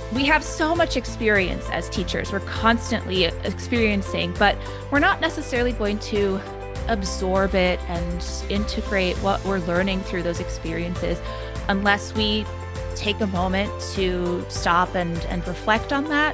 We have so much experience as teachers. We're constantly experiencing, but we're not necessarily going to absorb it and integrate what we're learning through those experiences unless we take a moment to stop and reflect on that.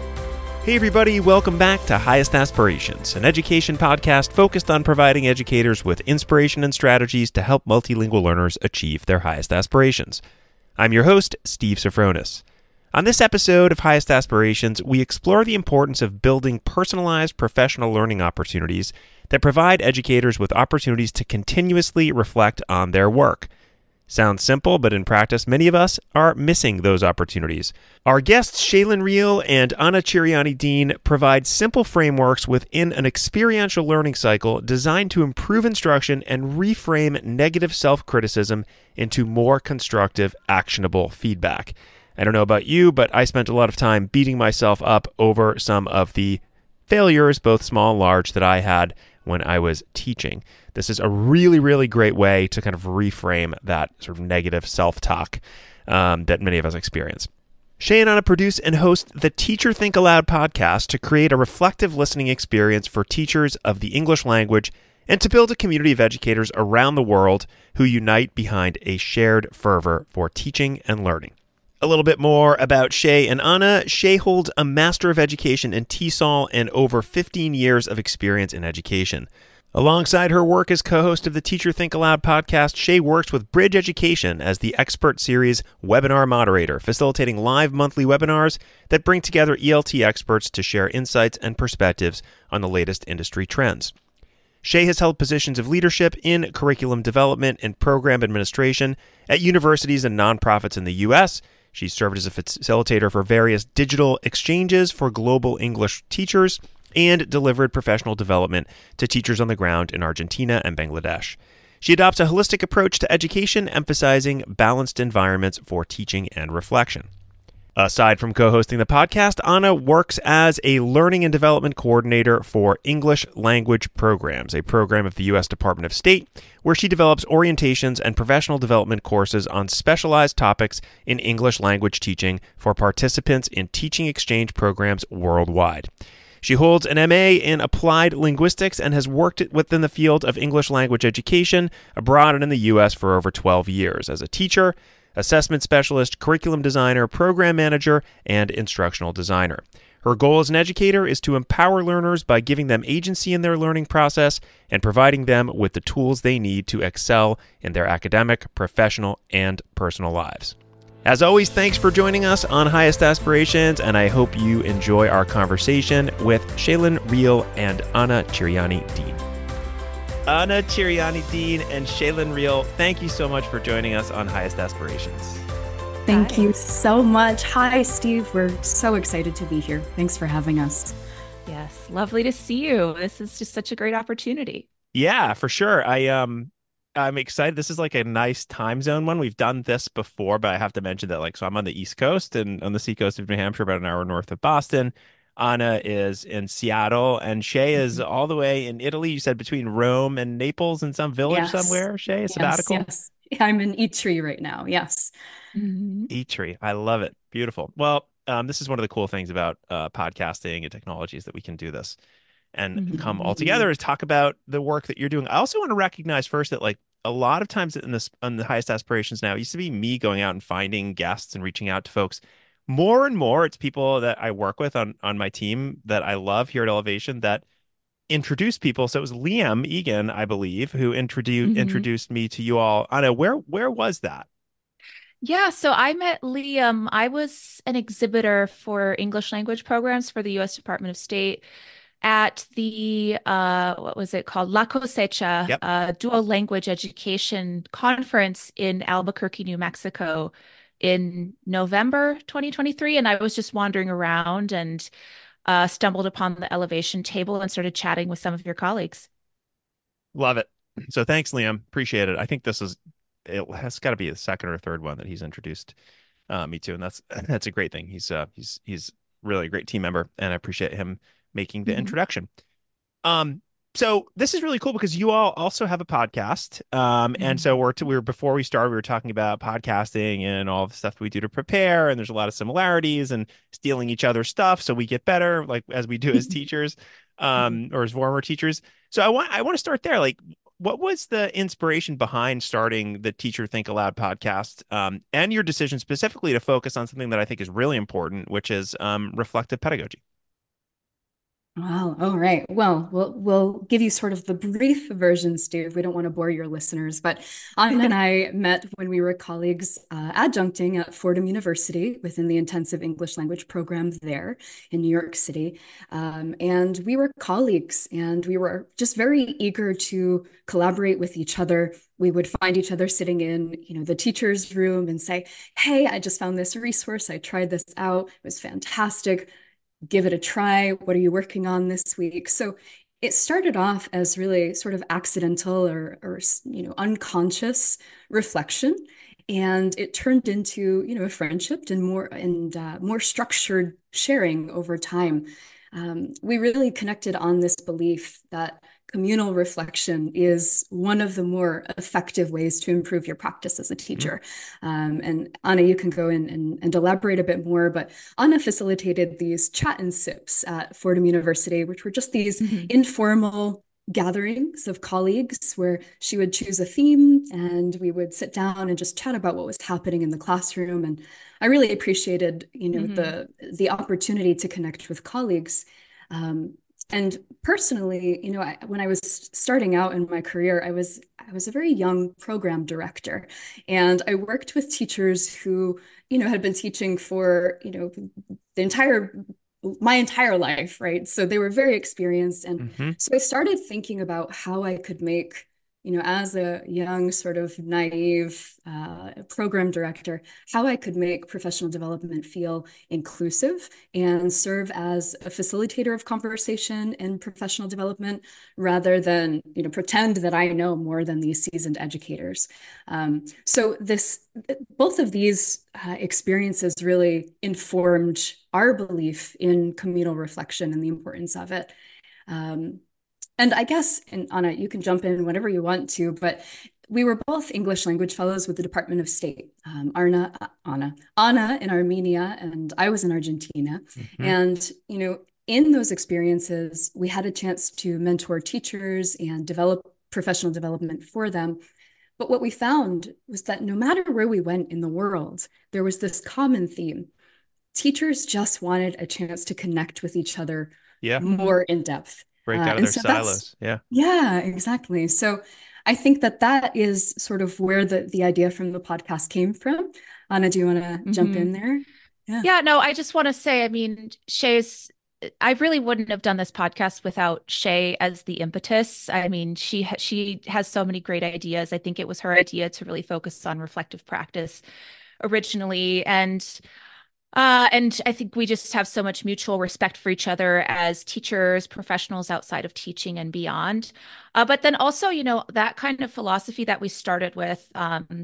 Hey everybody, welcome back to Highest Aspirations, an education podcast focused on providing educators with inspiration and strategies to help multilingual learners achieve their highest aspirations. I'm your host, Steve Sofronis. On this episode of Highest Aspirations, we explore the importance of building personalized professional learning opportunities that provide educators with opportunities to continuously reflect on their work. Sounds simple, but in practice, many of us are missing those opportunities. Our guests, Shaylin Reel and Anna Chiriani-Dean, provide simple frameworks within an experiential learning cycle designed to improve instruction and reframe negative self-criticism into more constructive, actionable feedback. I don't know about you, but I spent a lot of time beating myself up over some of the failures, both small and large, that I had when I was teaching. This is a really, really great way to kind of reframe that sort of negative self-talk that many of us experience. Shay and Anna produce and host the Teacher Think Aloud podcast to create a reflective listening experience for teachers of the English language and to build a community of educators around the world who unite behind a shared fervor for teaching and learning. A little bit more about Shay and Anna. Shay holds a Master of Education in TESOL and over 15 years of experience in education. Alongside her work as co-host of the Teacher Think Aloud podcast, Shay works with Bridge Education as the Expert Series webinar moderator, facilitating live monthly webinars that bring together ELT experts to share insights and perspectives on the latest industry trends. Shay has held positions of leadership in curriculum development and program administration at universities and nonprofits in the U.S. She's served as a facilitator for various digital exchanges for global English teachers and delivered professional development to teachers on the ground in Argentina and Bangladesh. She adopts a holistic approach to education, emphasizing balanced environments for teaching and reflection. Aside from co-hosting the podcast, Anna works as a learning and development coordinator for English language programs, a program of the U.S. Department of State, where she develops orientations and professional development courses on specialized topics in English language teaching for participants in teaching exchange programs worldwide. She holds an MA in Applied Linguistics and has worked within the field of English language education abroad and in the U.S. for over 12 years as a teacher, assessment specialist, curriculum designer, program manager, and instructional designer. Her goal as an educator is to empower learners by giving them agency in their learning process and providing them with the tools they need to excel in their academic, professional, and personal lives. As always, thanks for joining us on Highest Aspirations, and I hope you enjoy our conversation with Shaylin Reel and Anna Chiriani-Dean. Anna Chiriani-Dean and Shaylin Reel, thank you so much for joining us on Highest Aspirations. Thank you so much. Hi, Steve. We're so excited to be here. Thanks for having us. Yes, lovely to see you. This is just such a great opportunity. Yeah, for sure. I'm excited. This is like a nice time zone one. We've done this before, but I have to mention that so I'm on the East Coast and on the Sea Coast of New Hampshire, about an hour north of Boston. Anna is in Seattle, and Shay is all the way in Italy. You said between Rome and Naples in some village somewhere, Shay, a sabbatical? Yes. I'm in Itri right now. Yes. Itri. I love it. Beautiful. Well, this is one of the cool things about podcasting and technology is that we can do this and come all together is talk about the work that you're doing. I also want to recognize first that a lot of times in this on the Highest Aspirations now, it used to be me going out and finding guests and reaching out to folks. More and more, it's people that I work with on my team that I love here at Elevation that introduce people. So it was Liam Egan, I believe, who introduced me to you all. Anna, where was that? Yeah, so I met Liam. I was an exhibitor for English language programs for the U.S. Department of State at the what was it called? La Cosecha Yep. Dual Language Education Conference in Albuquerque, New Mexico in November 2023. And I was just wandering around and stumbled upon the Elevation table and started chatting with some of your colleagues. Love it. So thanks, Liam. Appreciate it. I think it has got to be the second or third one that he's introduced me to, and that's a great thing. He's really a great team member, and I appreciate him making the introduction. So this is really cool because you all also have a podcast. And so Mhm. we were before we started, we were talking about podcasting and all the stuff we do to prepare, and there's a lot of similarities and stealing each other's stuff so we get better, like as we do as teachers, or as former teachers. So I want to start there. Like, what was the inspiration behind starting the Teacher Think Aloud podcast, and your decision specifically to focus on something that I think is really important, which is reflective pedagogy? Wow. All right. Well, we'll give you sort of the brief version, Steve. We don't want to bore your listeners, but Anna and I met when we were colleagues adjuncting at Fordham University within the intensive English language program there in New York City. And we were colleagues and we were just very eager to collaborate with each other. We would find each other sitting in, the teacher's room and say, "Hey, I just found this resource. I tried this out. It was fantastic. Give it a try. What are you working on this week?" So it started off as really sort of accidental or unconscious reflection, and it turned into a friendship and more structured sharing over time. We really connected on this belief that communal reflection is one of the more effective ways to improve your practice as a Mhm. teacher. And Anna, you can go in and elaborate a bit more, but Anna facilitated these chat and sips at Fordham University, which were just these Mhm. informal gatherings of colleagues where she would choose a theme and we would sit down and just chat about what was happening in the classroom. And I really appreciated, Mhm. the opportunity to connect with colleagues. Um, and personally, when I was starting out in my career, I was a very young program director, and I worked with teachers who, had been teaching for, the entire my entire life, right? So they were very experienced. And Hmm. so I started thinking about how I could make, as a young, sort of naive program director, how I could make professional development feel inclusive and serve as a facilitator of conversation and professional development rather than, pretend that I know more than these seasoned educators. So both of these experiences really informed our belief in communal reflection and the importance of it. Um, and I guess, and Anna, you can jump in whenever you want to, but we were both English language fellows with the Department of State. Anna in Armenia, and I was in Argentina. Hmm. And, in those experiences, we had a chance to mentor teachers and develop professional development for them. But what we found was that no matter where we went in the world, there was this common theme. Teachers just wanted a chance to connect with each other Yeah. Mhm. more in depth. Break out of And their so that's, silos. Yeah. yeah, exactly. So I think that is sort of where the idea from the podcast came from. Anna, do you want to jump Mhm. in there? Yeah. Yeah, no, I just want to say, I mean, I really wouldn't have done this podcast without Shay as the impetus. I mean, she has so many great ideas. I think it was her idea to really focus on reflective practice originally, and I think we just have so much mutual respect for each other as teachers, professionals outside of teaching and beyond. But then also, that kind of philosophy that we started with,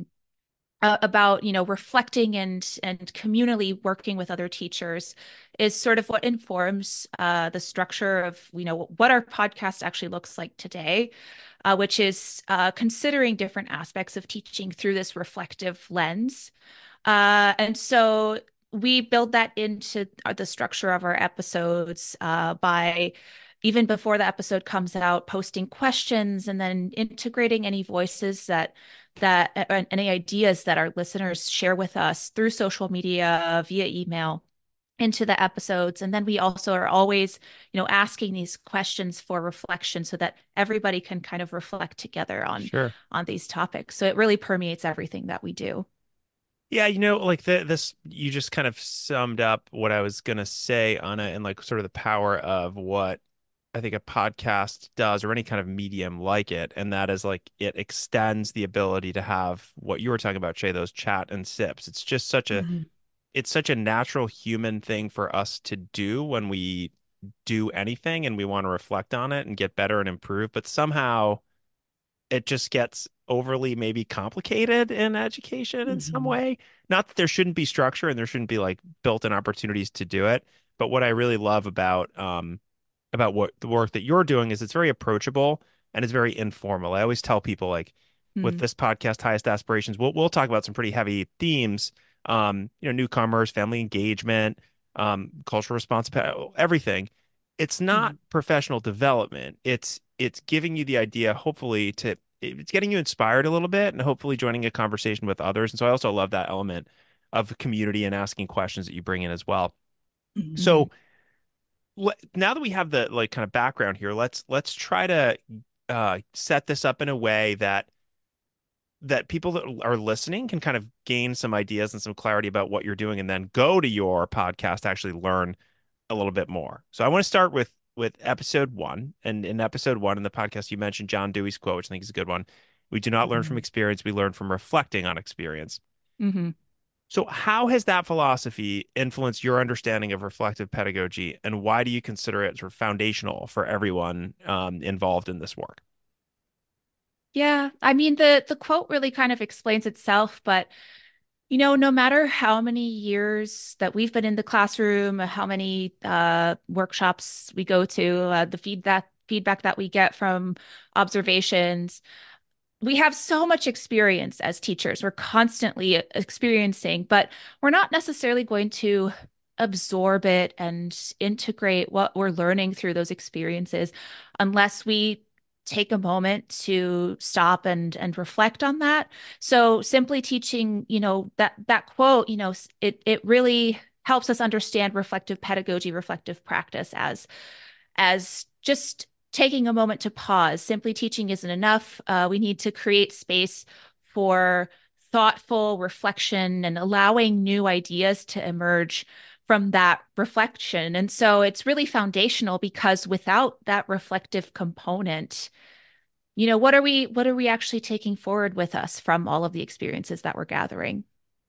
about reflecting and communally working with other teachers is sort of what informs the structure of what our podcast actually looks like today, which is considering different aspects of teaching through this reflective lens. And so we build that into the structure of our episodes by even before the episode comes out, posting questions and then integrating any voices and any ideas that our listeners share with us through social media, via email into the episodes. And then we also are always, asking these questions for reflection so that everybody can kind of reflect together on Sure. these topics. So it really permeates everything that we do. Yeah, like this, you just kind of summed up what I was gonna say, Anna, and like sort of the power of what I think a podcast does, or any kind of medium like it, and that is like it extends the ability to have what you were talking about, Shay, those chat and sips. Mhm. It's such a natural human thing for us to do when we do anything and we want to reflect on it and get better and improve, but somehow it just gets overly maybe complicated in education in some Mhm. way. Not that there shouldn't be structure and there shouldn't be like built-in opportunities to do it, but what I really love about what the work that you're doing is it's very approachable and it's very informal. I always tell people like with Mm, this podcast, Highest Aspirations, we'll talk about some pretty heavy themes, newcomers, family engagement, cultural responsibility, everything. It's not mm, professional development. It's giving you the idea, hopefully, it's getting you inspired a little bit and hopefully joining a conversation with others. And so I also love that element of community and asking questions that you bring in as well. mm, So now that we have the like kind of background here, let's try to set this up in a way that people that are listening can kind of gain some ideas and some clarity about what you're doing, and then go to your podcast to actually learn a little bit more. So I want to start with episode one, and in episode one in the podcast, you mentioned John Dewey's quote, which I think is a good one. We do not learn from mm. experience; we learn from reflecting on experience. Hmm. So, how has that philosophy influenced your understanding of reflective pedagogy, and why do you consider it sort of foundational for everyone involved in this work? Yeah, I mean the quote really kind of explains itself, but no matter how many years that we've been in the classroom, how many workshops we go to, the feedback that we get from observations, we have so much experience as teachers. We're constantly experiencing, but we're not necessarily going to absorb it and integrate what we're learning through those experiences unless we take a moment to stop and reflect on that. So simply teaching, that quote, it really helps us understand reflective pedagogy, reflective practice as just taking a moment to pause. Simply teaching isn't enough. We need to create space for thoughtful reflection and allowing new ideas to emerge from that reflection. And so it's really foundational because without that reflective component, what are we actually taking forward with us from all of the experiences that we're gathering?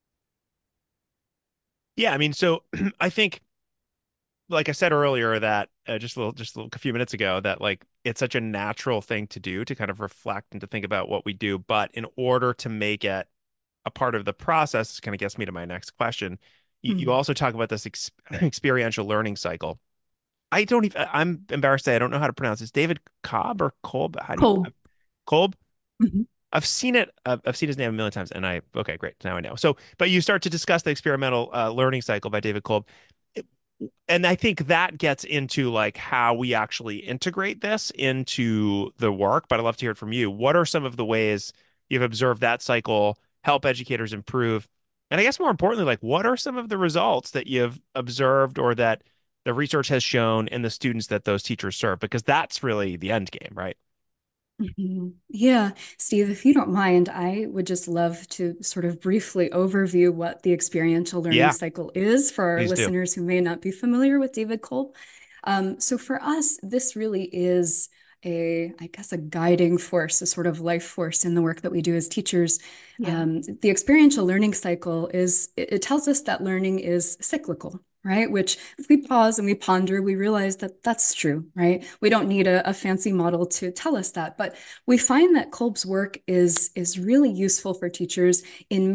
Yeah, I mean, so I think, like I said earlier, that a few minutes ago, that like it's such a natural thing to do to kind of reflect and to think about what we do. But in order to make it a part of the process, kind of gets me to my next question. You Mm. also talk about this experiential learning cycle. I don't even, I'm embarrassed to say I don't know how to pronounce this. David Cobb or Kolb? How do you, Cool. Kolb? Mhm. I've seen it. I've seen his name a million times, and okay, great. Now I know. So, but you start to discuss the experimental learning cycle by David Kolb, and I think that gets into like how we actually integrate this into the work. But I'd love to hear it from you. What are some of the ways you've observed that cycle help educators improve? And I guess more importantly, like what are some of the results that you've observed or that the research has shown in the students that those teachers serve? Because that's really the end game, right? Mhm. Yeah, Steve, if you don't mind, I would just love to sort of briefly overview what the experiential learning Yeah, cycle is for our please do. listeners who may not be familiar with David Kolb. So for us, this really is I guess, a guiding force, a sort of life force in the work that we do as teachers. Yeah. The experiential learning cycle it tells us that learning is cyclical, right? Which, if we pause and we ponder, we realize that that's true, right? We don't need a fancy model to tell us that, but we find that Kolb's work is really useful for teachers in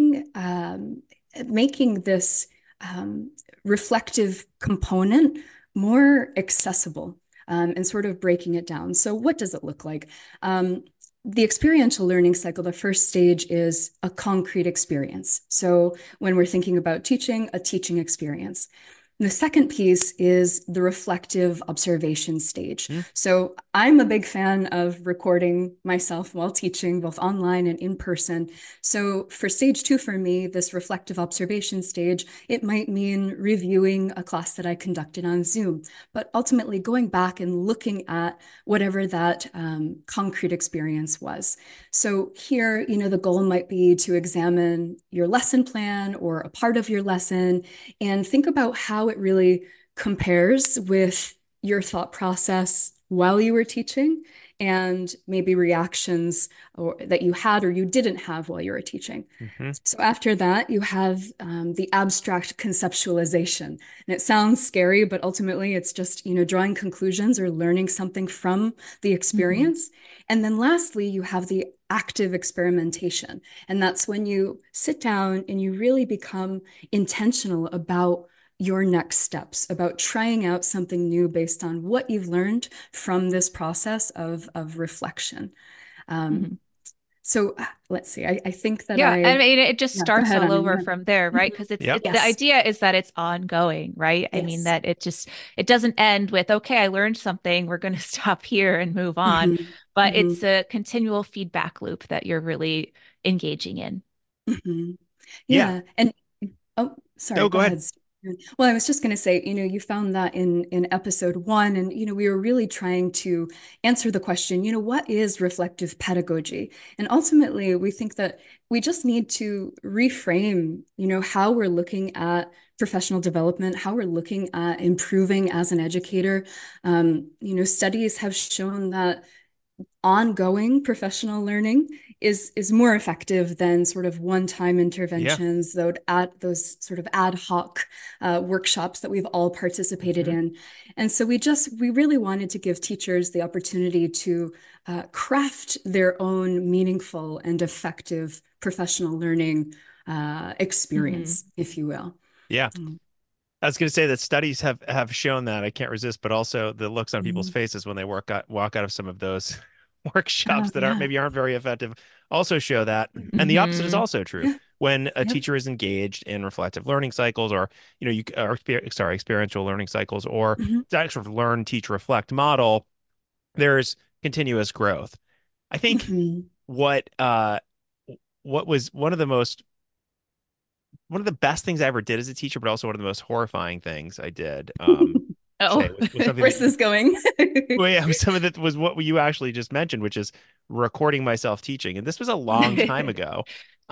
making this reflective component more accessible, and sort of breaking it down. So what does it look like? The experiential learning cycle, the first stage is a concrete experience. So when we're thinking about teaching, a teaching experience. The second piece is the reflective observation stage. Hmm? So I'm a big fan of recording myself while teaching, both online and in person. So for stage two, for me, this reflective observation stage, it might mean reviewing a class that I conducted on Zoom, but ultimately going back and looking at whatever that concrete experience was. So here, the goal might be to examine your lesson plan or a part of your lesson and think about how it really compares with your thought process while you were teaching and maybe reactions that you had or you didn't have while you were teaching. Hmm. So after that, you have the abstract conceptualization. And it sounds scary, but ultimately it's just, drawing conclusions or learning something from the Hmm. experience. And then lastly, you have the active experimentation. And that's when you sit down and you really become intentional about your next steps, about trying out something new based on what you've learned from this process of reflection. Um, Mhm. so let's see. I think that Yeah, I mean, it just yeah, go starts ahead, all Anya. over from there, Yeah. right? Mhm. Because Yep. the Yes. idea is that it's ongoing, right? I mean, Yes. that it doesn't end with, okay, I learned something, we're going to stop here and move on, Hmm. but it's Hmm. a continual feedback loop that you're really engaging in. Hmm. Yeah. Yeah. And oh, sorry, No, go go ahead. ahead. Well, I was just going to say, you found that in episode one, and we were really trying to answer the question, what is reflective pedagogy? And ultimately, we think that we just need to reframe, how we're looking at professional development, how we're looking at improving as an educator. Studies have shown that ongoing professional learning is more effective than sort of one-time Yeah. interventions, those sort of ad hoc workshops that we've all participated Hmm. in. And so we really wanted to give teachers the opportunity to craft their own meaningful and effective professional learning Hmm. experience, if you will. Yeah. Mm. I was going to say that studies have shown that. I can't resist, but also the looks on people's Mhm. faces when they walk out of some of those Oh, workshops that yeah. aren't very effective also show that. And the opposite is Hmm. also true. Yeah. When a Yep. teacher is engaged in reflective learning cycles, or experiential learning cycles, or Mhm. that sort of learn, teach, reflect model, there's continuous growth. I think Mhm. what what was one of the best things I ever did as a teacher, but also one of the most horrifying things I did, Oh, Shay, was something Where's that this going? well, yeah, some of that was what you actually just mentioned, which is recording myself teaching. And this was a long time ago.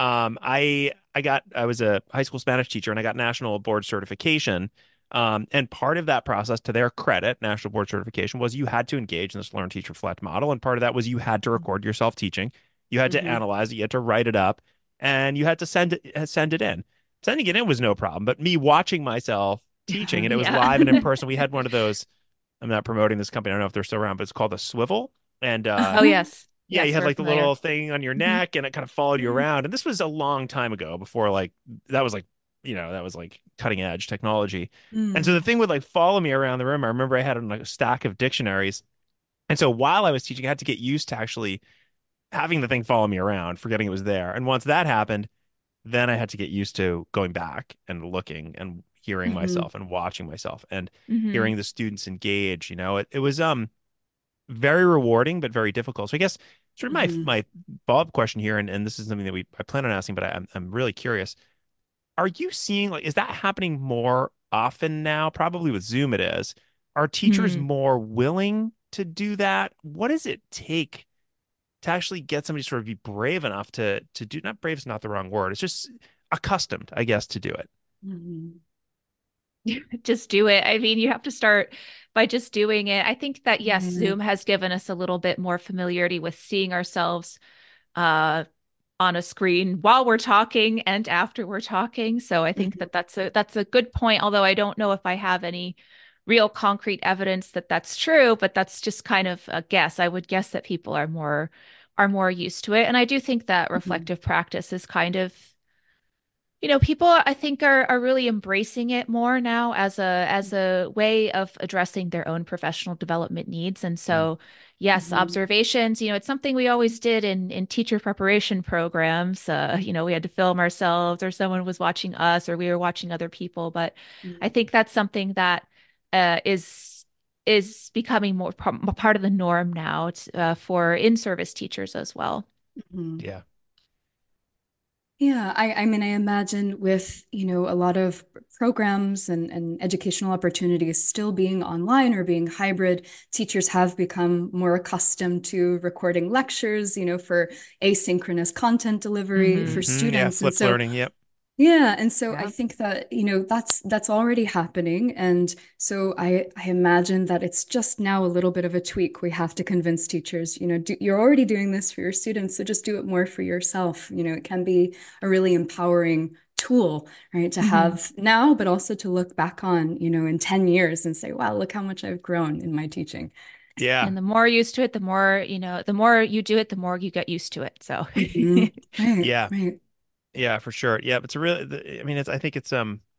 I was a high school Spanish teacher and I got national board certification. And part of that process, to their credit, national board certification was you had to engage in this learn, teach, reflect model. And part of that was you had to record yourself teaching. You had to Mhm. analyze it, you had to write it up, and you had to send it in. Sending it in was no problem, but me watching myself teaching, and it was yeah. live and in person. We had one of those. I'm not promoting this company. I don't know if they're still around, but it's called a swivel. And Oh, Uh-huh. yes. yeah, you Yes, had we're like the familiar. little thing on your Mhm. neck and it kind of followed you Yeah. around. And this was a long time ago before like that was like, that was like cutting edge technology. And so the Mm. thing would like follow me around the room. I remember I had like a stack of dictionaries. And so while I was teaching, I had to get used to actually having the thing follow me around, forgetting it was there. And once that happened, then I had to get used to going back and looking and hearing Mhm. myself and watching myself and Hmm. hearing the students engage. It was very rewarding, but very difficult. So I guess sort of Mhm. my follow-up question here, and this is something that I plan on asking, but I'm really curious. Are you seeing like is that happening more often now? Probably with Zoom it is. Are teachers Hmm. more willing to do that? What does it take to actually get somebody to sort of be brave enough to do not brave is not the wrong word. It's just accustomed, I guess, to do it. Mhm. Just do it. I mean, you have to start by just doing it. I think that yes, Yeah. Zoom has given us a little bit more familiarity with seeing ourselves uh on a screen while we're talking and after we're talking. So I think Mhm. that that's a good point, although I don't know if I have any real concrete evidence that that's true, but that's just kind of a guess. I would guess that people are more used to it. And I do think that Mhm. reflective practice is kind of people I think are really embracing it more now as a way of addressing their own professional development needs. And Mm. so, yes, Mhm. observations, it's something we always did in teacher preparation programs. We had to film ourselves or someone was watching us or we were watching other people. But I think that's something that is becoming more part of the norm now for in-service teachers as well. Mhm. Yeah. Yeah, I mean, I imagine with, a lot of programs and educational opportunities still being online or being hybrid, teachers have become more accustomed to recording lectures, for asynchronous content delivery Hmm. for Yeah. students. And Flipped so learning. Yep. yeah, and so I Yeah. think that, that's already happening. And so I imagine that it's just now a little bit of a tweak. We have to convince teachers, you're already doing this for your students, so just do it more for yourself. It can be a really empowering tool, right, to Hmm. have now, but also to look back on, in 10 years and say, wow, look how much I've grown in my teaching. Yeah. And the more used to it, the more you do it, the more you get used to it. So, Mhm. Right, Yeah. right. Yeah, for sure. Yeah. It's a really, I mean, I think it's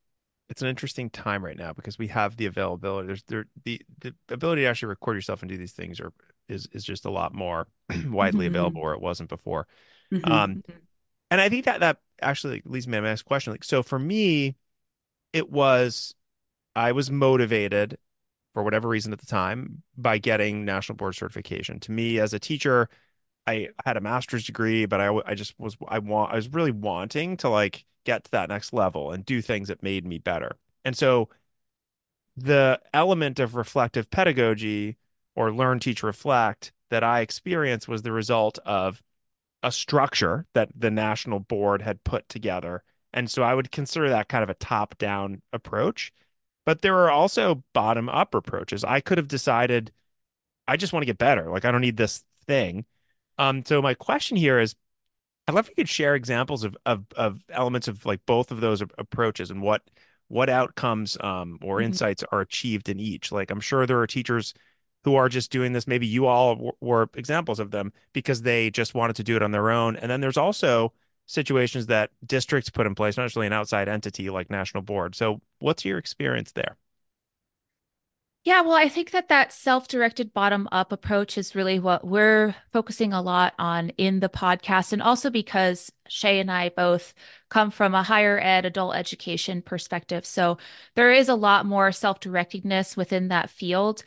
it's an interesting time right now because we have the availability. The ability to actually record yourself and do these things is just a lot more widely available Mhm. where it wasn't before. Mhm. Um, Mhm. and I think that actually leads me to my next question. Like, so for me, it was I was motivated for whatever reason at the time by getting national board certification. To me, as a teacher, I had a master's degree, but I just I was really wanting to like get to that next level and do things that made me better. And so the element of reflective pedagogy or learn, teach, reflect that I experienced was the result of a structure that the national board had put together. And so I would consider that kind of a top-down approach. But there are also bottom-up approaches. I could have decided I just want to get better. Like I don't need this thing. So my question here is I'd love if you could share examples of elements of like both of those approaches and what outcomes or Mhm. insights are achieved in each. Like I'm sure there are teachers who are just doing this. Maybe you all were examples of them because they just wanted to do it on their own. And then there's also situations that districts put in place, not necessarily an outside entity like National Board. So what's your experience there? Yeah, well, I think that that self-directed bottom-up approach is really what we're focusing a lot on in the podcast. And also because Shay and I both come from a higher ed adult education perspective. So there is a lot more self-directedness within that field.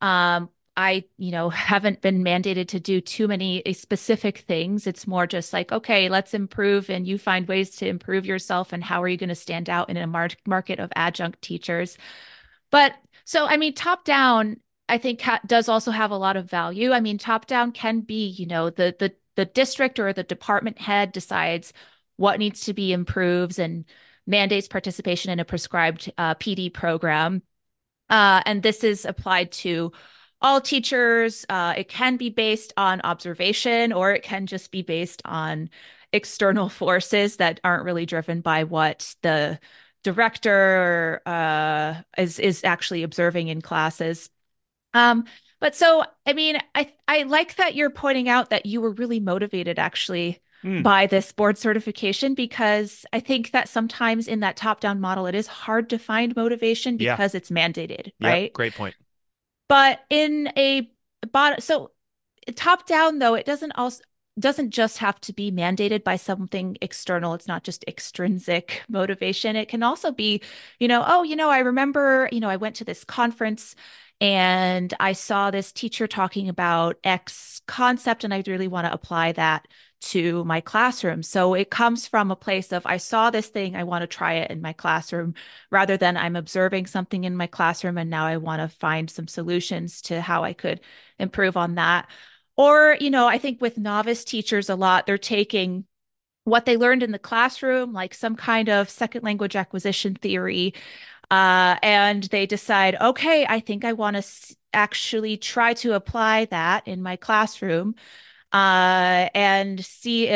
Haven't been mandated to do too many specific things. It's more just like, okay, let's improve, and you find ways to improve yourself. And how are you going to stand out in a market of adjunct teachers? But so, I mean, top down, I think does also have a lot of value. I mean, top down can be, the district or the department head decides what needs to be improved and mandates participation in a prescribed PD program. And this is applied to all teachers. It can be based on observation, or it can just be based on external forces that aren't really driven by what the director is actually observing in classes. Um, but so, I mean, I like that you're pointing out that you were really motivated actually Hmm. by this board certification, because I think that sometimes in that top-down model, it is hard to find motivation Yeah. because it's mandated, Yep. right? Great point. But in a bottom, so top down though, it doesn't just have to be mandated by something external. It's not just extrinsic motivation. It can also be, oh, I remember, I went to this conference and I saw this teacher talking about X concept, and I really want to apply that to my classroom. So it comes from a place of I saw this thing, I want to try it in my classroom, rather than I'm observing something in my classroom and now I want to find some solutions to how I could improve on that. Or, I think with novice teachers a lot, they're taking what they learned in the classroom, like some kind of second language acquisition theory, and they decide, okay, I think I want to actually try to apply that in my classroom, and see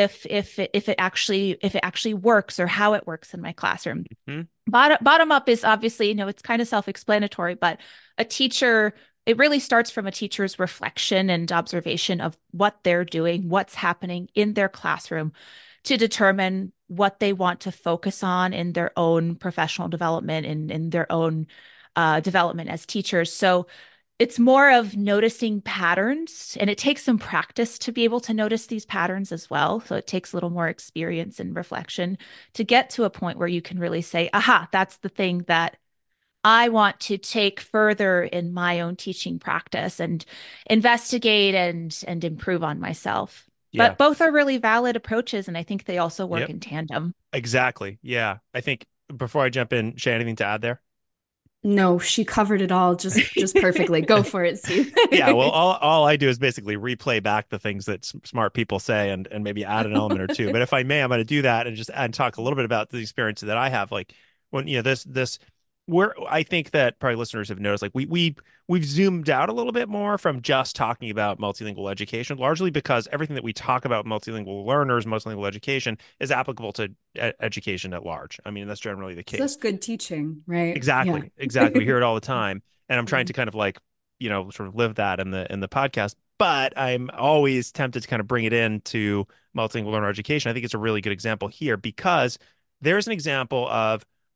if it actually works or how it works in my classroom. Hmm. Bottom up is obviously, it's kind of self-explanatory, but a teacher, it really starts from a teacher's reflection and observation of what they're doing, what's happening in their classroom, to determine what they want to focus on in their own professional development and in their own development as teachers. So it's more of noticing patterns, and it takes some practice to be able to notice these patterns as well. So it takes a little more experience and reflection to get to a point where you can really say, aha, that's the thing that I want to take further in my own teaching practice and investigate and improve on myself. Yeah. But both are really valid approaches, and I think they also work Yep. in tandem. Exactly. Yeah. I think before I jump in, Shay, anything to add there? No, she covered it all just perfectly. Go for it, Steve. Yeah, well, all I do is basically replay back the things that smart people say and maybe add an element or two. But if I may, I'm going to do that and just and talk a little bit about the experience that I have. Like when this where I think that probably listeners have noticed, like we've zoomed out a little bit more from just talking about multilingual education, largely because everything that we talk about multilingual learners, multilingual education is applicable to education at large. I mean, that's generally the So that's case. good teaching, right? Yeah. Exactly. Exactly. We hear it all the time. And I'm trying Yeah. to kind of like, sort of live that in the podcast. But I'm always tempted to kind of bring it into multilingual learner education. I think it's a really good example here because there's an example of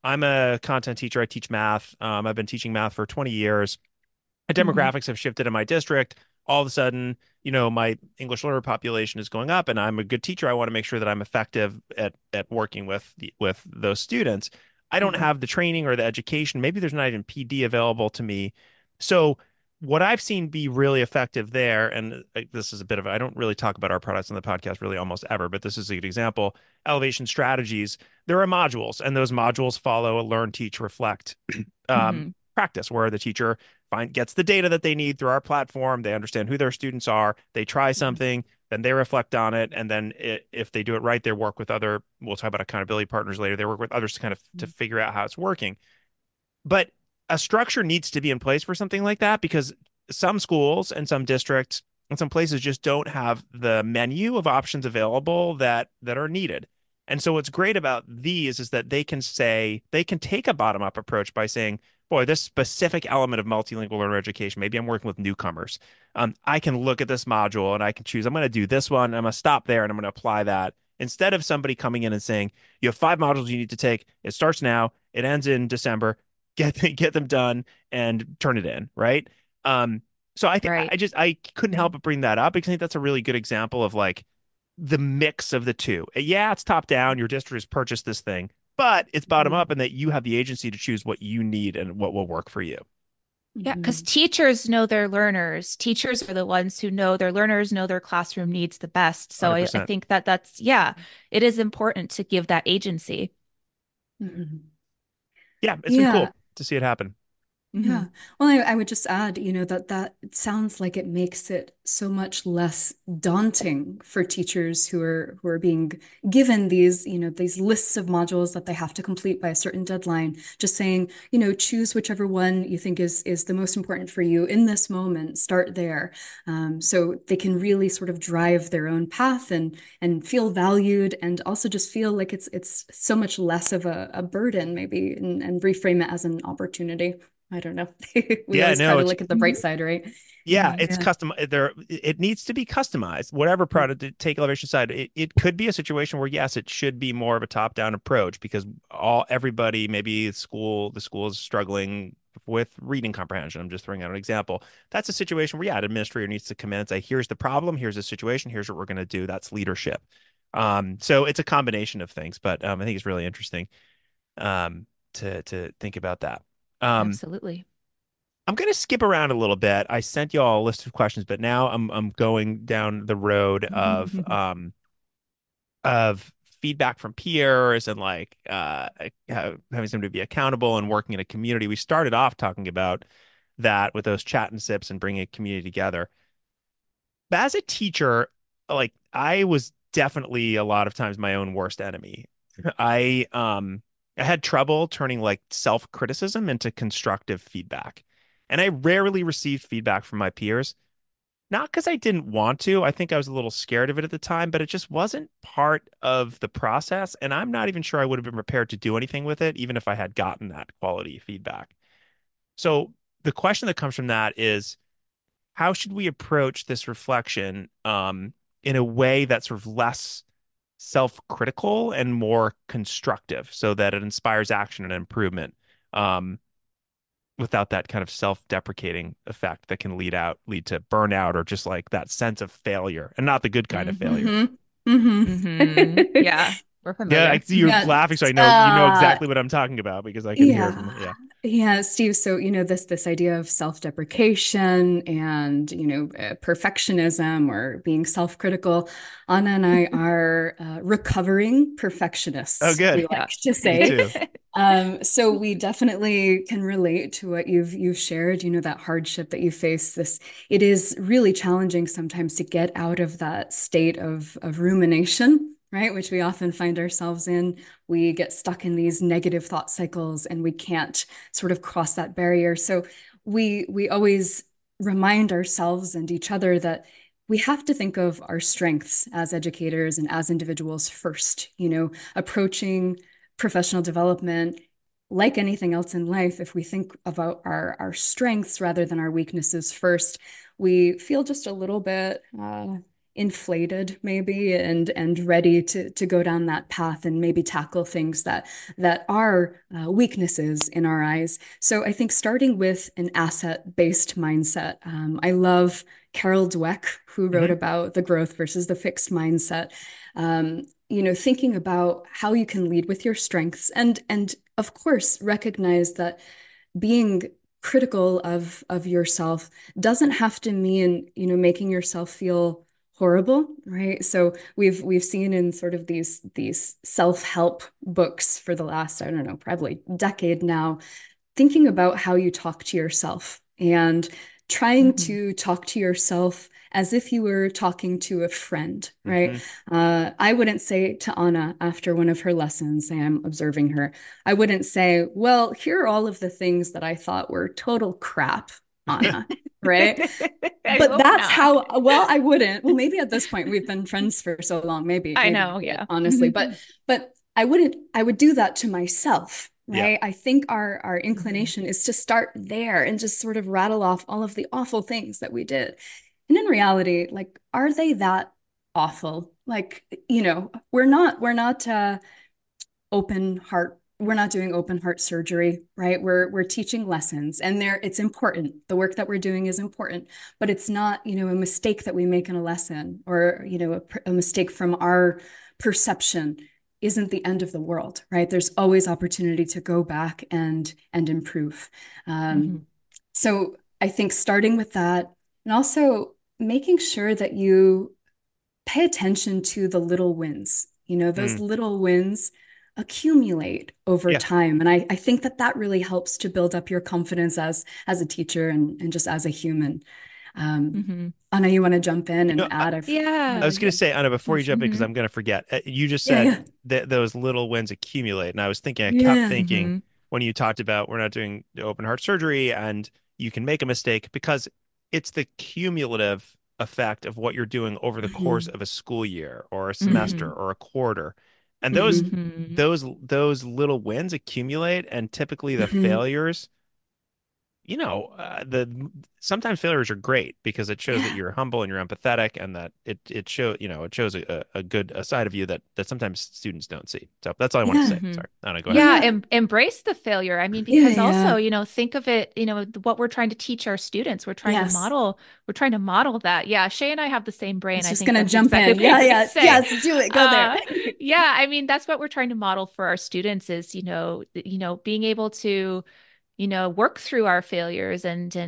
I'm a content teacher. I teach math. I've been teaching math for 20 years. The Mhm. demographics have shifted in my district. All of a sudden, my English learner population is going up, and I'm a good teacher. I want to make sure that I'm effective at working with those students. I don't Mhm. have the training or the education. Maybe there's not even PD available to me. So what I've seen be really effective there, and this is a bit of, I don't really talk about our products on the podcast really almost ever, but this is a good example. Elevation strategies, there are modules, and those modules follow a learn, teach, reflect Hmm. practice where the teacher gets the data that they need through our platform. They understand who their students are. They try something, then they reflect on it, and then if they do it right, they work with other. We'll talk about accountability partners later. They work with others to kind of to figure out how it's working. But a structure needs to be in place for something like that because some schools and some districts and some places just don't have the menu of options available that are needed. And so what's great about these is that they can take a bottom up approach by saying, boy, this specific element of multilingual learner education, maybe I'm working with newcomers. I can look at this module and I can choose, I'm going to do this one, I'm going to stop there and I'm going to apply that. Instead of somebody coming in and saying, you have 5 modules you need to take. It starts now. It ends in December. Get them done and turn it in, right? Um, so I think Right. I couldn't help but bring that up because I think that's a really good example of like the mix of the two. Yeah, it's top down. Your district has purchased this thing, but it's bottom Mhm. up, and that you have the agency to choose what you need and what will work for you. Yeah, because Mhm. teachers know their learners. Teachers are the ones who know their learners, know their classroom needs the best. So I 100%. think that yeah, it is important to give that agency. Mhm. Yeah, it's been Yeah. cool to see it happen. Hmm. Yeah. Well, I would just add, that it sounds like it makes it so much less daunting for teachers who are being given these lists of modules that they have to complete by a certain deadline. Just saying, choose whichever one you think is the most important for you in this moment. Start there, so they can really sort of drive their own path and feel valued, and also just feel like it's so much less of a burden, maybe, and reframe it as an opportunity. I don't know. We Yeah, always try no, to it's look at the bright side, right? Yeah, it's Yeah. custom. It needs to be customized. Whatever product to take elevation side, it could be a situation where yes, it should be more of a top-down approach because everybody, maybe the school is struggling with reading comprehension. I'm just throwing out an example. That's a situation where yeah, an administrator needs to come in and say, here's the problem, here's the situation, here's what we're going to do. That's leadership. So it's a combination of things, but I think it's really interesting to think about that. Um, Absolutely. I'm going to skip around a little bit. I sent you all a list of questions, but now I'm going down the road of feedback from peers and like having somebody to be accountable and working in a community. We started off talking about that with those chat and sips and bringing a community together. But as a teacher, like I was definitely a lot of times my own worst enemy. I um I had trouble turning like self-criticism into constructive feedback. And I rarely received feedback from my peers, not because I didn't want to. I think I was a little scared of it at the time, but it just wasn't part of the process. And I'm not even sure I would have been prepared to do anything with it, even if I had gotten that quality feedback. So the question that comes from that is, how should we approach this reflection in a way that's sort of less self-critical and more constructive so that it inspires action and improvement um, without that kind of self-deprecating effect that can lead to burnout or just like that sense of failure and not the good kind of failure. Hmm. Hmm. Hmm. Yeah, we're Yeah, I familiar. see you're Yeah. laughing, so I know you know Uh, exactly what I'm talking about because I can hear yeah. from yeah. Yeah, Steve. So, this idea of self-deprecation and, perfectionism or being self-critical. Anna and I are recovering Oh, perfectionists, we good. like Yeah. to Me say. too. So we definitely can relate to what you've shared, that hardship that you face. It is really challenging sometimes to get out of that state of rumination, right? Which we often find ourselves in. We get stuck in these negative thought cycles and we can't sort of cross that barrier. So we always remind ourselves and each other that we have to think of our strengths as educators and as individuals first, approaching professional development like anything else in life. If we think about our strengths rather than our weaknesses first, we feel just a little bit inflated maybe and ready to go down that path and maybe tackle things that are weaknesses in our eyes. So I think starting with an asset-based mindset. I love Carol Dweck, who wrote Hmm. about the growth versus the fixed mindset. Thinking about how you can lead with your strengths and of course recognize that being critical of yourself doesn't have to mean, making yourself feel horrible, right? So we've seen in sort of these self-help books for the last, I don't know, probably decade now, thinking about how you talk to yourself and trying Hmm. to talk to yourself as if you were talking to a friend, right? Hmm. I wouldn't say to Anna after one of her lessons, say I'm observing her, I wouldn't say, well, here are all of the things that I thought were total crap, Anna, right? I But hope that's not. how, well, I wouldn't. Well, maybe at this point we've been friends for so long, I maybe I know, would, yeah. honestly, but I would do that to myself, Yeah. right? I think our Hmm. inclination is to start there and just sort of rattle off all of the awful things that we did. And in reality, like, are they that awful? Like, we're not open heart. We're not doing open heart surgery, right? We're teaching lessons and it's important. The work that we're doing is important, but it's not, a mistake that we make in a lesson or, a mistake from our perception isn't the end of the world, right? There's always opportunity to go back and improve. Hmm. Um, so I think starting with that and also making sure that you pay attention to the little wins. Those Mm. little wins accumulate over Yeah. time. And I think that really helps to build up your confidence as a teacher and just as a human. Um, Hmm. Anna, you want to jump in You know, and add? I Yeah. was going to say, Anna, before you Yes. jump in, because Hmm. I'm going to forget, you just Yeah, said yeah. that those little wins accumulate. And I kept Yeah. thinking Hmm. when you talked about we're not doing the open heart surgery and you can make a mistake because it's the cumulative effect of what you're doing over the course Mhm. of a school year or a semester Hmm. or a quarter. And Mhm. Hmm. those little wins accumulate, and typically the Mhm. failures, the sometimes failures are great because it shows that Yeah. you're humble and you're empathetic, and that it shows a good a side of you that sometimes students don't see. So that's all I want to Yeah. say. Hmm. Sorry, Anna, go ahead. Yeah, Yeah. embrace the failure. I mean, Yeah. because also, Yeah. think of it, what we're trying to teach our students. Yes. We're trying to model that. Yeah, Shay and I have the same I brain. was I just think gonna that's jump exactly in. what you're Yeah. going to Yeah. say. Yes. Do it. Go there. Yeah, I mean, that's what we're trying to model for our students is, being able to, work through our failures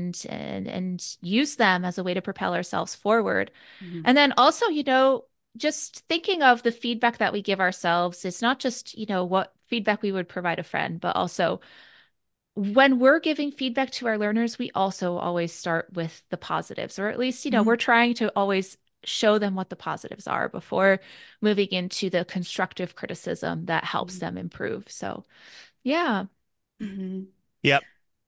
and use them as a way to propel ourselves forward. Mhm. And then also, just thinking of the feedback that we give ourselves, it's not just, what feedback we would provide a friend, but also when we're giving feedback to our learners, we also always start with the positives, or at least, we're Mhm. trying to always show them what the positives are before moving into the constructive criticism that helps Mhm. them improve. So, yeah, Mhm. Yep.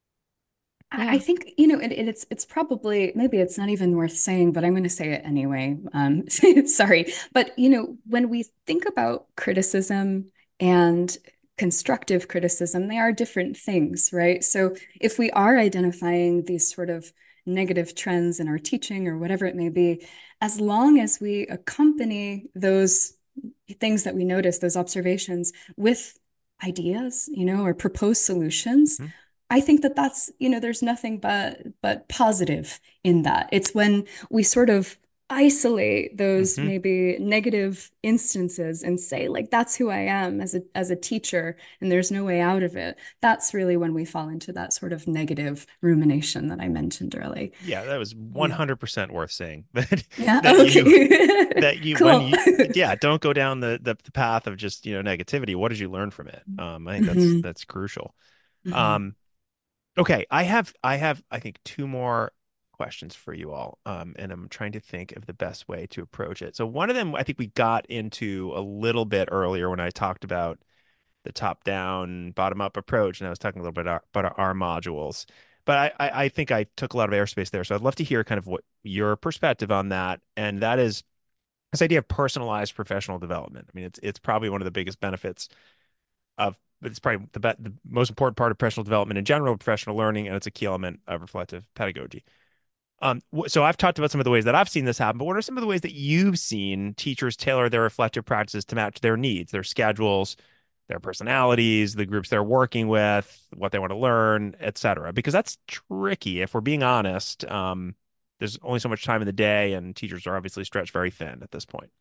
I yeah. think, it's probably, maybe it's not even worth saying, but I'm going to say it anyway. Sorry. But, when we think about criticism and constructive criticism, they are different things, right? So if we are identifying these sort of negative trends in our teaching or whatever it may be, as long as we accompany those things that we notice, those observations with ideas, or proposed solutions, Hmm. I think that's, there's nothing but positive in that. It's when we sort of isolate those Hmm. maybe negative instances and say, like, that's who I am as a teacher, and there's no way out of it. That's really when we fall into that sort of negative rumination that I mentioned early. Yeah, that was Yeah. 100% worth saying that Yeah. that you Okay. that you when Cool. you yeah, don't go down the path of just, negativity. What did you learn from it? I think Hmm. that's crucial. Hmm. Um, Okay, I have I think two more questions for you all. And I'm trying to think of the best way to approach it. So one of them I think we got into a little bit earlier when I talked about the top-down, bottom-up approach, and I was talking a little bit about our modules. But I think I took a lot of airspace there. So I'd love to hear kind of what your perspective on that. And that is this idea of personalized professional development. I mean, it's probably one of the biggest benefits of it's probably the most important part of professional development in general, professional learning, and it's a key element of reflective pedagogy. So I've talked about some of the ways that I've seen this happen, but what are some of the ways that you've seen teachers tailor their reflective practices to match their needs, their schedules, their personalities, the groups they're working with, what they want to learn, et cetera? Because that's tricky. If we're being honest, there's only so much time in the day, and teachers are obviously stretched very thin at this point.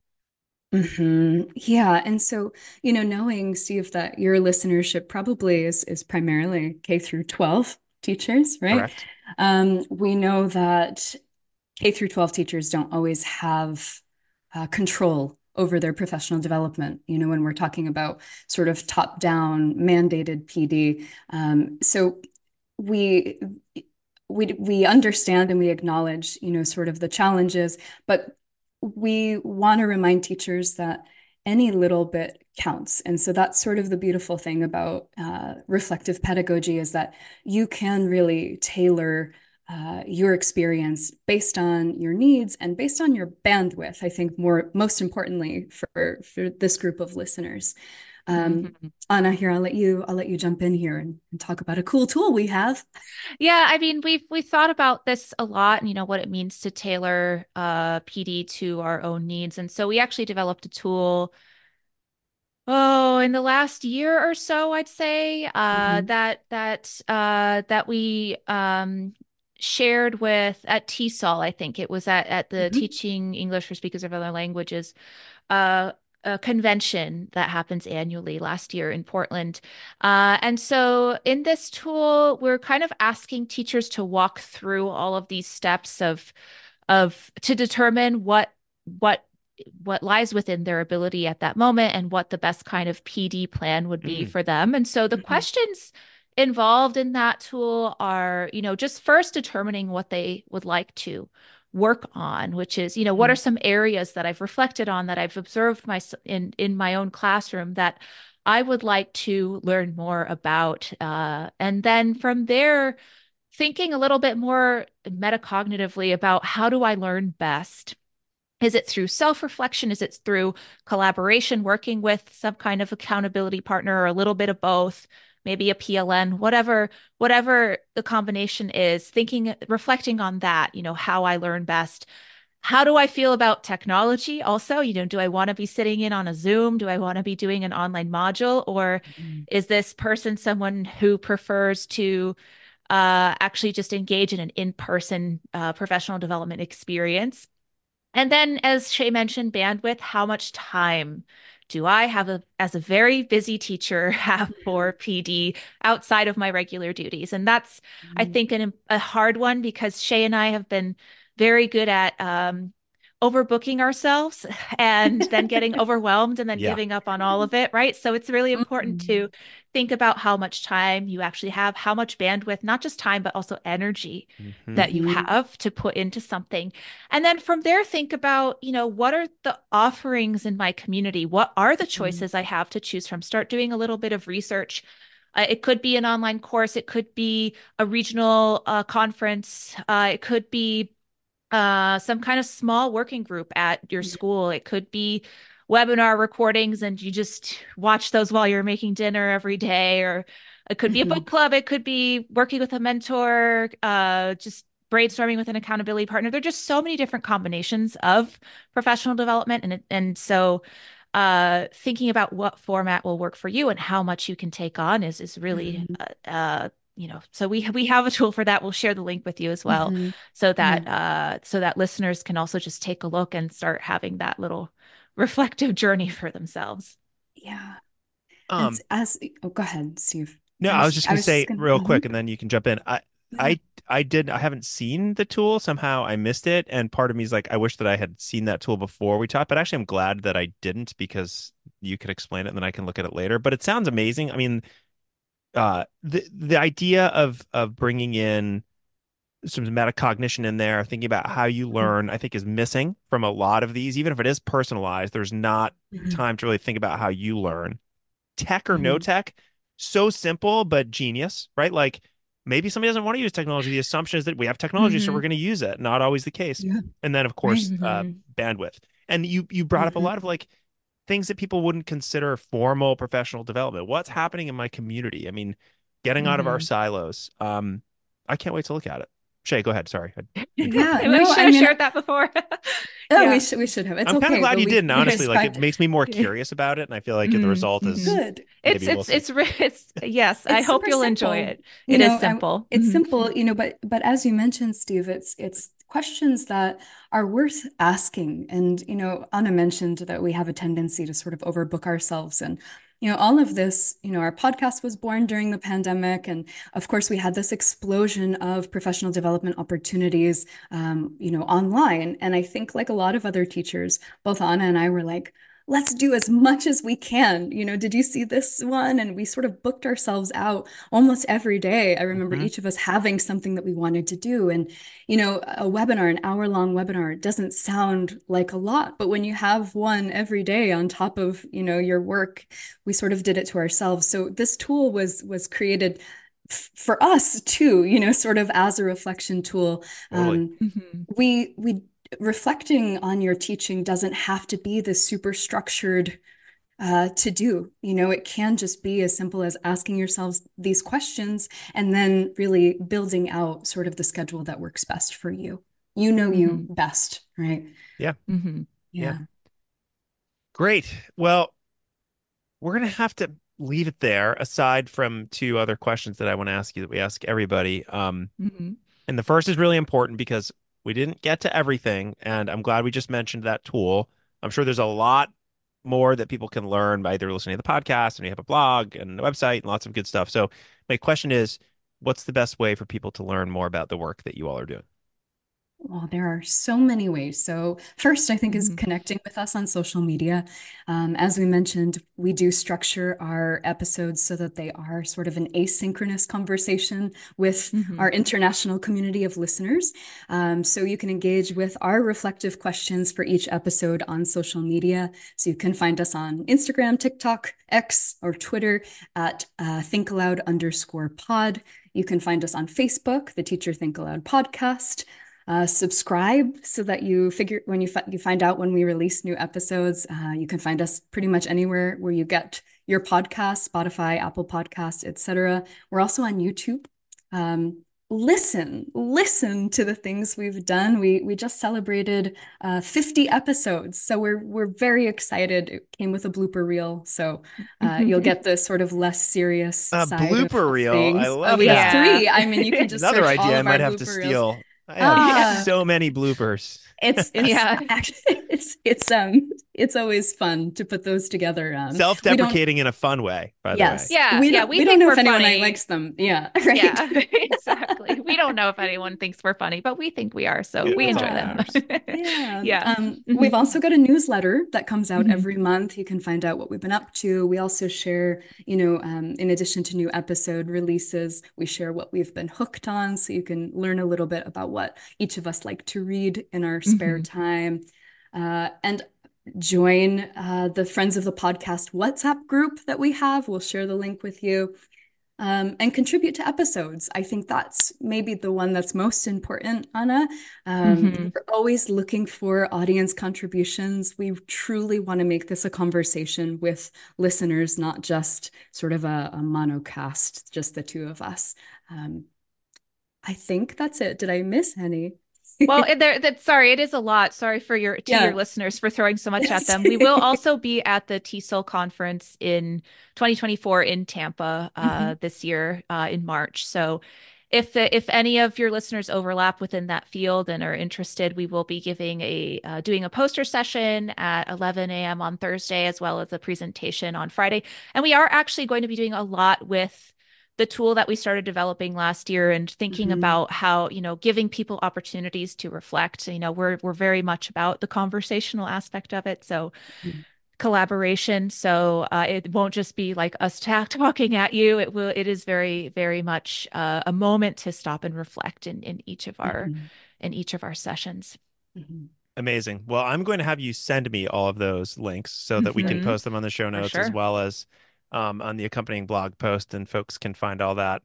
Yeah. And so, knowing, Steve, that your listenership probably is primarily K through 12 teachers, right? Correct? We know that K through 12 teachers don't always have control over their professional development, when we're talking about sort of top-down mandated PD. So we we understand and we acknowledge, sort of the challenges, but we want to remind teachers that any little bit counts. And so that's sort of the beautiful thing about reflective pedagogy is that you can really tailor your experience based on your needs and based on your bandwidth. I think most importantly for this group of listeners. Mhm. Anna, here I'll let you jump in here and talk about a cool tool we have. Yeah, I mean, we thought about this a lot, and what it means to tailor PD to our own needs. And so we actually developed a tool, in the last year or so, I'd say, Mhm. that we shared with at TESOL, I think it was at the Mhm. Teaching English for Speakers of Other Languages uh, a convention that happens annually last year in Portland. And so in this tool, we're kind of asking teachers to walk through all of these steps of to determine what what lies within their ability at that moment and what the best kind of PD plan would be Mm, for them. And so the Mhm. questions involved in that tool are, just first determining what they would like to work on, which is, what are Mhm. some areas that I've reflected on that I've observed in my own classroom that I would like to learn more about. And then from there, thinking a little bit more metacognitively about how do I learn best? Is it through self-reflection? Is it through collaboration, working with some kind of accountability partner or a little bit of both, maybe a PLN, whatever the combination is, thinking, reflecting on that, how I learn best. How do I feel about technology also? Do I want to be sitting in on a Zoom? Do I want to be doing an online module? Or Mhm. is this person someone who prefers to actually just engage in an in-person professional development experience? And then, as Shay mentioned, bandwidth, how much time do I have as a very busy teacher have for PD outside of my regular duties? And that's, I Mhm. think, a hard one because Shay and I have been very good at overbooking ourselves and then getting overwhelmed and then yeah. giving up on all of it, right? So it's really important to Mhm. think about how much time you actually have, how much bandwidth, not just time, but also energy Hmm. that you Mhm. have to put into something. And then from there, think about, what are the offerings in my community? What are the Mhm. choices I have to choose from? Start doing a little bit of research. It could be an online course, it could be a regional conference, it could be some kind of small working group at your Yeah. school. It could be webinar recordings and you just watch those while you're making dinner every day, or it could be a book Mhm. club. It could be working with a mentor, just brainstorming with an accountability partner. There are just so many different combinations of professional development. And so thinking about what format will work for you and how much you can take on is really Mhm. so we have a tool for that. We'll share the link with you as well Mhm. Yeah. so that listeners can also just take a look and start having that little reflective journey for themselves. Yeah. Um, Oh, go ahead, Steve. no, I I was was just I going to was just say gonna real quick, and then you can jump in. yeah. I, I haven't seen the tool. Somehow I missed it, and part of me is like, I wish that I had seen that tool before we talked. But actually, I'm glad that I didn't because you could explain it, and then I can look at it later. But it sounds amazing. I mean, the idea of bringing in some metacognition in there, thinking about how you Mhm. learn, I think is missing from a lot of these. Even if it is personalized, there's not Mhm. time to really think about how you learn. Tech or no Mhm. tech, so simple but genius, right? Like maybe somebody doesn't want to use technology. The assumption is that we have technology, so we're Hmm. going to use it. Not always the case. Yeah. And then, of Right. course, Hmm. bandwidth. And you brought up a Mhm. lot of like things that people wouldn't consider formal professional development. What's happening in my community? I mean, getting out of our Mhm. silos. I can't wait to look at it. Shay, go ahead. Sorry, I Yeah, interrupted you. We no, should I have mean, shared that before. oh, Yeah. we should have. It's I'm kind of okay, glad but you didn't, we honestly. Like, it described. makes me more curious about it, and I feel like the Hmm. result Hmm. is Good. maybe we'll see. It's yes, I It's hope super you'll enjoy simple. it. It is simple. It's Hmm. simple, but as you mentioned, Steve, it's questions that are worth asking. And, Anna mentioned that we have a tendency to sort of overbook ourselves. And, all of this, our podcast was born during the pandemic. And of course, we had this explosion of professional development opportunities, online. And I think like a lot of other teachers, both Anna and I were like, let's do as much as we can. Did you see this one? And we sort of booked ourselves out almost every day. I remember Hmm. each of us having something that we wanted to do. And, a webinar, an hour-long webinar doesn't sound like a lot, but when you have one every day on top of, your work, we sort of did it to ourselves. So this tool was created for us too, sort of as a reflection tool. Totally. We reflecting on your teaching doesn't have to be this super structured to do. It can just be as simple as asking yourselves these questions and then really building out sort of the schedule that works best for you. You know you Hmm. best, right? Yeah. Hmm. Yeah. Yeah. Great. Well, we're gonna have to leave it there. Aside from two other questions that I want to ask you that we ask everybody. Hmm. And the first is really important because we didn't get to everything, and I'm glad we just mentioned that tool. I'm sure there's a lot more that people can learn by either listening to the podcast, and we have a blog and a website and lots of good stuff. So my question is, what's the best way for people to learn more about the work that you all are doing? Well, there are so many ways. So, first, I think, is Hmm. connecting with us on social media. As we mentioned, we do structure our episodes so that they are sort of an asynchronous conversation with Hmm. our international community of listeners. So, you can engage with our reflective questions for each episode on social media. So, you can find us on Instagram, TikTok, X, or Twitter at thinkaloud_pod. You can find us on Facebook, the Teacher Think Aloud podcast. Subscribe so that you figure when you find out when we release new episodes. You can find us pretty much anywhere where you get your podcast, Spotify, Apple Podcasts, etc. We're also on YouTube. Listen to the things we've done. We just celebrated 50 episodes, so we're very excited. It came with a blooper reel, so you'll get the sort of less serious A side blooper of reel. I things. love We have that. Yeah. three. I mean, you can just Another search all idea I of our might have to blooper reels. steal. I have Ah, Yeah. so many bloopers. it's Yeah. actually it's always fun to put those together. We don't Self-deprecating in a fun way, by the way. yes Yeah. we Yeah. don't We we don't think know we're if anyone funny. likes them. Yeah, right. Yeah, exactly. We don't know if anyone thinks we're funny, but we think we are, so we That's all enjoy that Yeah. them. matters. Yeah. Yeah. We've Hmm. also got a newsletter that comes out Hmm. every month. You can find out what we've been up to. We also share, in addition to new episode releases, we share what we've been hooked on. So you can learn a little bit about what each of us like to read in our spare Hmm. time. And join the Friends of the Podcast WhatsApp group that we have. We'll share the link with you and contribute to episodes. I think that's maybe the one that's most important, Anna. Hmm. We're always looking for audience contributions. We truly want to make this a conversation with listeners, not just sort of a monocast, just the two of us. Um, I think that's it. Did I miss any? Well, sorry, it is a lot. Sorry for your Yeah. listeners for throwing so much at Yes. them. We will also be at the TESOL conference in 2024 in Tampa Mhm. this year in March. So if any of your listeners overlap within that field and are interested, we will be giving doing a poster session at 11 a.m. on Thursday, as well as a presentation on Friday. And we are actually going to be doing a lot with the tool that we started developing last year and thinking Mhm. about how, giving people opportunities to reflect. We're very much about the conversational aspect of it. So Mhm. collaboration. So it won't just be like us talking at you. It is very, very much a moment to stop and reflect in Mhm. each of our sessions. Mhm. Amazing. Well, I'm going to have you send me all of those links so that we can Hmm. post them on the show For notes as sure. well as on the accompanying blog post, and folks can find all that.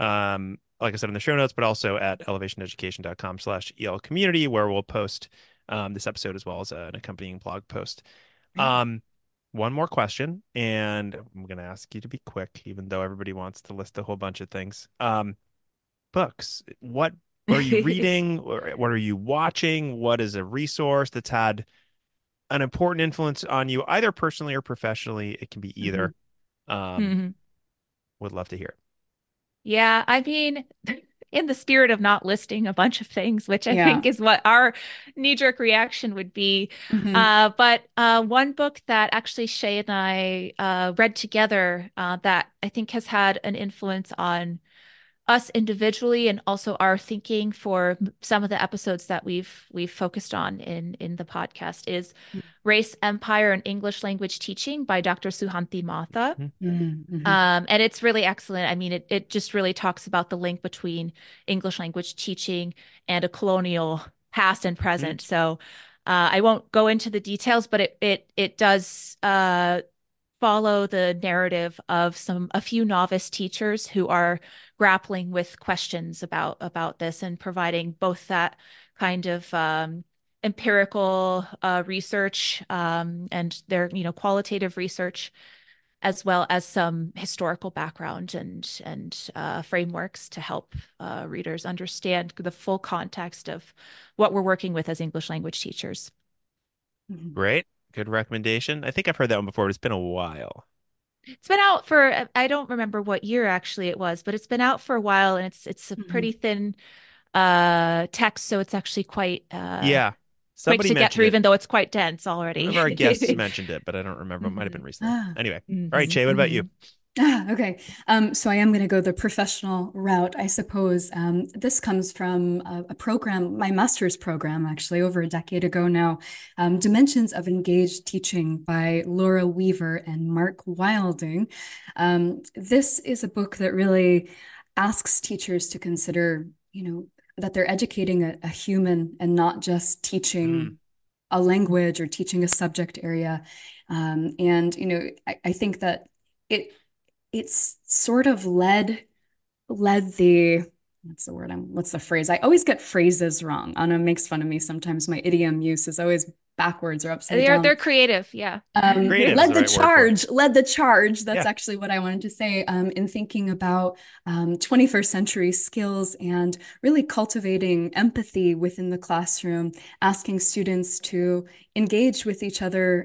Like I said in the show notes, but also at elevationeducation.com/EL community, where we'll post this episode as well as an accompanying blog post. Great. Um, one more question, and I'm going to ask you to be quick, even though everybody wants to list a whole bunch of things. Books. What What are you reading? What are you watching? What is a resource that's had an important influence on you, either personally or professionally? It can be either. Mhm. Would love to hear. Yeah, I mean, in the spirit of not listing a bunch of things, which I Yeah. think is what our knee-jerk reaction would be. Hmm. But one book that actually Shay and I read together that I think has had an influence on us individually and also our thinking for some of the episodes that we've focused on in the podcast is Race, Empire, and English Language Teaching by Dr. Suhanti Matha. Hmm. And it's really excellent. I mean, it just really talks about the link between English language teaching and a colonial past and present. So I won't go into the details, but it does follow the narrative of a few novice teachers who are grappling with questions about this and providing both that kind of empirical research and their qualitative research as well as some historical background and frameworks to help readers understand the full context of what we're working with as English language teachers. Great. Good recommendation. I think I've heard that one before, but it's been a while. It's been out for I don't remember what year actually it was, but it's been out for a while and it's a pretty thin text, so it's actually quite Yeah. quick Somebody to get mentioned through, it. even though it's quite dense One of our guests already. mentioned it, but I don't remember. It might have been recently. Ah. Anyway. All right, Mhm. Shay, what about you? Okay. So I am going to go the professional route, I suppose. This comes from a program, my master's program, actually, over a decade ago now, Dimensions of Engaged Teaching by Laura Weaver and Mark Wilding. This is a book that really asks teachers to consider, that they're educating a human and not just teaching a language or teaching a subject area. I think that it's sort of led the what's the phrase? I always get phrases wrong. Anna makes fun of me sometimes. My idiom use is always backwards or upside They're down. creative, yeah. Creative is the right word for it. Led the charge. That's Yeah. actually what I wanted to say in thinking about 21st century skills and really cultivating empathy within the classroom, asking students to engage with each other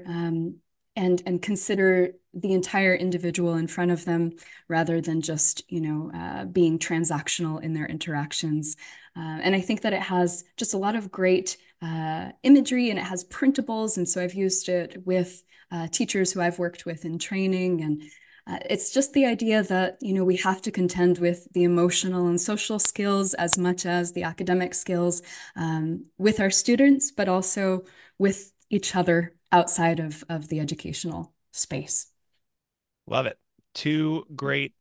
and consider the entire individual in front of them rather than just, being transactional in their interactions. And I think that it has just a lot of great imagery and it has printables. And so I've used it with teachers who I've worked with in training. And it's just the idea that, we have to contend with the emotional and social skills as much as the academic skills with our students, but also with each other outside of the educational space. Love it. Two great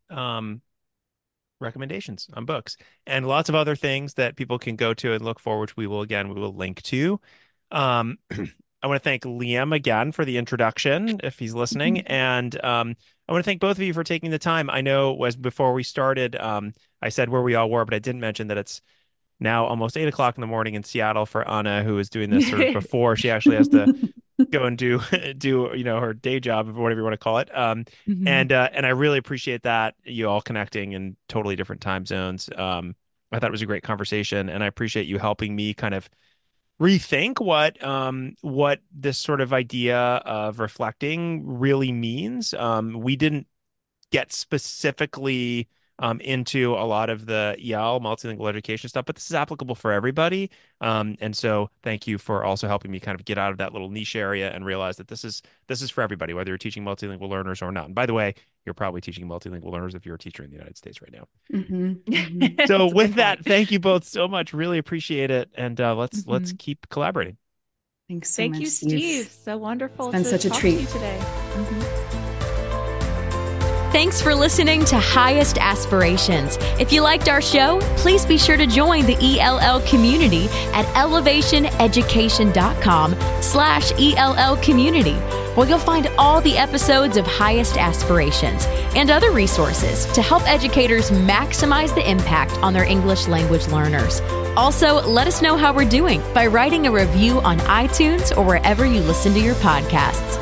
recommendations on books and lots of other things that people can go to and look for, which we will link to. I want to thank Liam again for the introduction, if he's listening. And I want to thank both of you for taking the time. I know before we started, I said where we all were, but I didn't mention that it's now almost 8 o'clock in the morning in Seattle for Anna, who is doing this sort of before she actually has to go and do her day job or whatever you want to call it. And I really appreciate that you all connecting in totally different time zones. I thought it was a great conversation, and I appreciate you helping me kind of rethink what this sort of idea of reflecting really means. We didn't get specifically into a lot of the EL multilingual education stuff, but this is applicable for everybody. And so thank you for also helping me kind of get out of that little niche area and realize that this is for everybody, whether you're teaching multilingual learners or not. And by the way, you're probably teaching multilingual learners if you're a teacher in the United States right now. So with that, thank you both so much. Really appreciate it. And let's keep collaborating. Thanks so Thank much, you, Steve. So wonderful it's been to such a talk treat to you today. Thanks for listening to Highest Aspirations. If you liked our show, please be sure to join the ELL community at elevationeducation.com/ELL community, where you'll find all the episodes of Highest Aspirations and other resources to help educators maximize the impact on their English language learners. Also, let us know how we're doing by writing a review on iTunes or wherever you listen to your podcasts.